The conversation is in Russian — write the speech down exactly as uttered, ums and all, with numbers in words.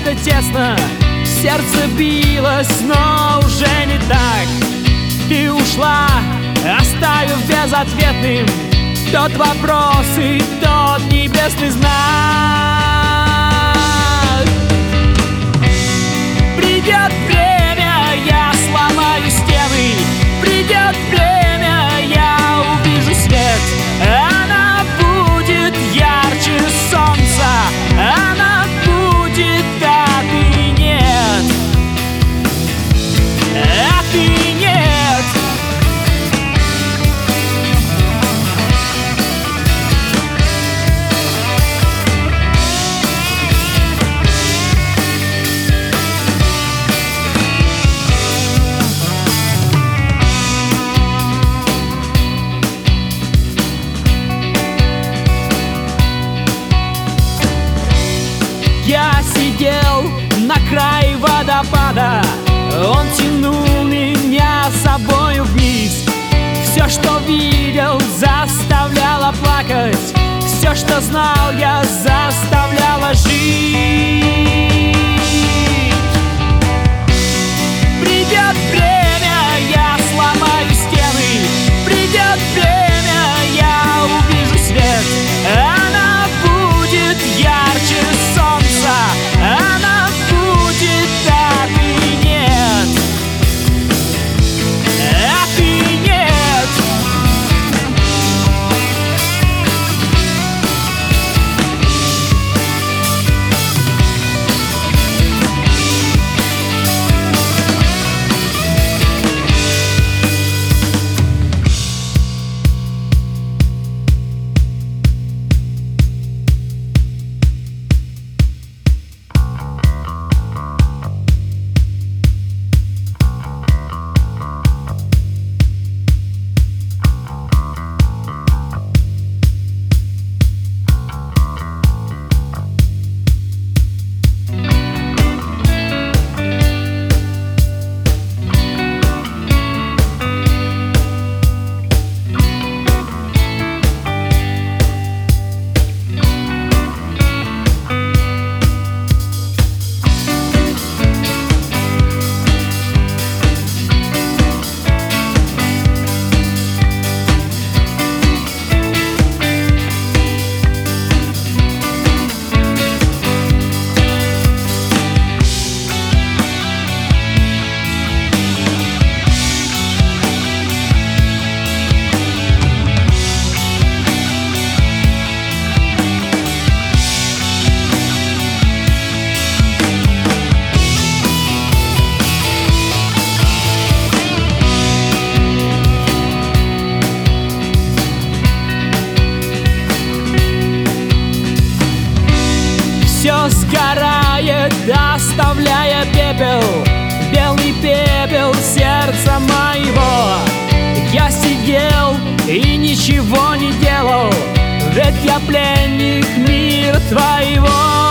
как-то тесно, сердце билось, но уже не так. Ты ушла, оставив безответным тот вопрос и тот небесный знак. Придет время, я сломаю стены. Придет время, я увижу свет. Она будет ярче солнца. Она будет, а ты нет. А ты нет. Я сидел на крае водопада, он тянул меня с собою вниз. Все, что видел, заставляло плакать. Все, что знал, я заставляла жить. Придет время, я сломаю стены. Придет время, я увижу свет. Она будет ярче солнца. Она будет, а ты нет. А ты нет. Все сгорает, оставляя пепел, белый пепел сердца моего. Я сидел и ничего не делал, ведь я пленник мира твоего.